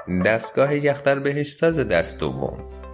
دستگاه یخ بهشت‌ساز دست دوم.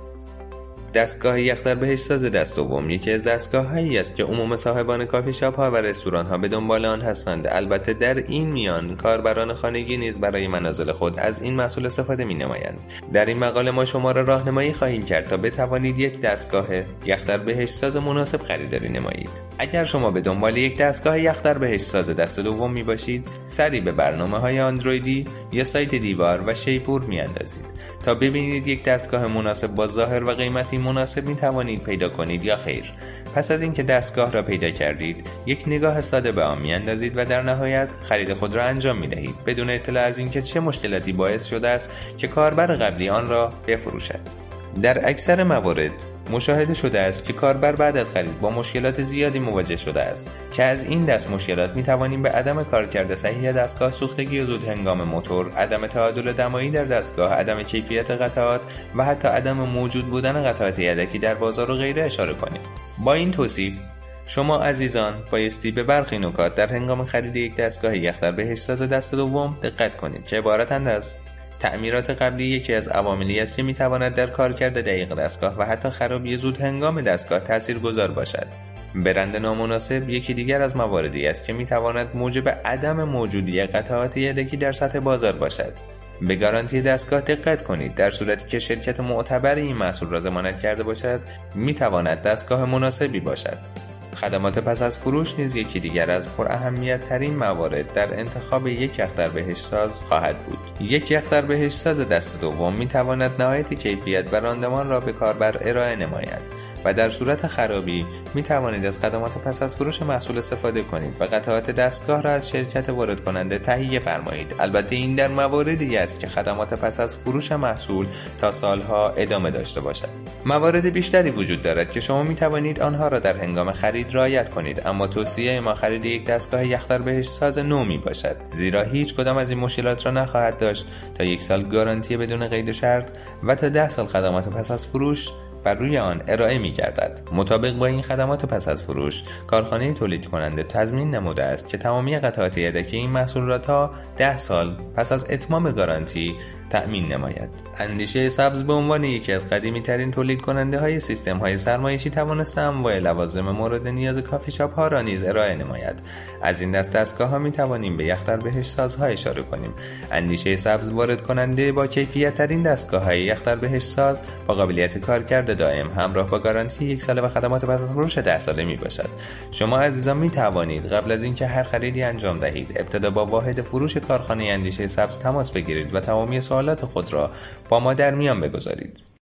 دستگاه یخ بهشت‌ساز دست دوم یکی از دستگاه‌هایی است که عموم صاحبان کافی شاپ‌ها و رستوران‌ها به دنبال آن هستند. البته در این میان کاربران خانگی نیز برای منازل خود از این محصول استفاده می‌نمایند. در این مقاله ما شما را راهنمایی خواهیم کرد تا بتوانید یک دستگاه یخ بهشت‌ساز مناسب خریداری نمایید. اگر شما به دنبال یک دستگاه یخ بهشت‌ساز دست دوم می‌باشید، سری به برنامه‌های اندرویدی یا سایت دیوار و شیپور می‌اندازید تا ببینید یک دستگاه مناسب با ظاهر و قیمتی مناسب می توانید پیدا کنید یا خیر. پس از اینکه دستگاه را پیدا کردید، یک نگاه ساده به آن می‌اندازید و در نهایت خرید خود را انجام می‌دهید بدون اطلاع از اینکه چه مشکلاتی باعث شده است که کاربر قبلی آن را بفروشد. در اکثر موارد مشاهده شده است که کاربر بعد از خرید با مشکلات زیادی مواجه شده است که از این دست مشکلات می توانیم به عدم کارکرد صحیح دستگاه، سوختگی و زود هنگام موتور، عدم تعادل دمایی در دستگاه، عدم کیفیت قطعات و حتی عدم موجود بودن قطعات یدکی در بازار و غیره اشاره کنیم. با این توصیف شما عزیزان بایستی به برخی نکات در هنگام خرید یک دستگاه یخ بهشت‌ساز دست دوم دقت کنید که عبارتند از تعمیرات قبلی یکی از عواملی است که میتواند در کارکرد دقیق دستگاه و حتی خرابی زود هنگام دستگاه تاثیرگذار باشد. برند نامناسب یکی دیگر از مواردی است که میتواند موجب عدم موجودی قطعات یدکی در سطح بازار باشد. به گارانتی دستگاه دقت کنید. در صورتی که شرکت معتبر این محصول را ضمانت کرده باشد، میتواند دستگاه مناسبی باشد. خدمات پس از فروش نیز یکی دیگر از پراهمیت ترین موارد در انتخاب یک یخ بهشت‌ساز خواهد بود. یک یخ بهشت‌ساز دست دوم می تواند نهایت کیفیت و راندمان را به کاربر ارائه نماید و در صورت خرابی می توانید از خدمات پس از فروش محصول استفاده کنید و قطعات دستگاه را از شرکت وارد کننده تهیه فرمایید. البته این در مواردی است که خدمات پس از فروش محصول تا سالها ادامه داشته باشد. موارد بیشتری وجود دارد که شما می توانید آنها را در هنگام خرید رعایت کنید، اما توصیه ما خرید یک دستگاه یخ بهشت‌ساز نو می باشد، زیرا هیچ کدام از این مشکلات را نخواهد داشت تا 1 سال گارانتی بدون قید و شرط و تا 10 سال خدمات پس از فروش بر روی آن ارائه می گردد. مطابق با این خدمات پس از فروش، کارخانه تولید کننده تضمین نموده است که تمامی قطعات یدکی این محصول را تا 10 سال پس از اتمام گارانتی تأمین نماید. اندیشه سبز به عنوان یکی از قدیمی ترین تولید کننده های سیستم های سرمایشی توانسته انواع لوازم مورد نیاز کافی شاپ ها را نیز ارائه نماید. از این دستگاه ها می توانیم به یخ بهشت‌سازها اشاره کنیم. اندیشه سبز وارد کننده با کیفیت ترین دستگاه های یخ بهشت‌ساز با قابلیت کارکرد دائم همراه با گارانتی 1 ساله و خدمات پس از فروش 10 ساله می باشد. شما عزیزان می توانید قبل از اینکه هر خریدی انجام دهید ابتدا با واحد فروش کارخانه اندیشه سبز تماس بگیرید و تمامی سوالات خود را با ما در میان بگذارید.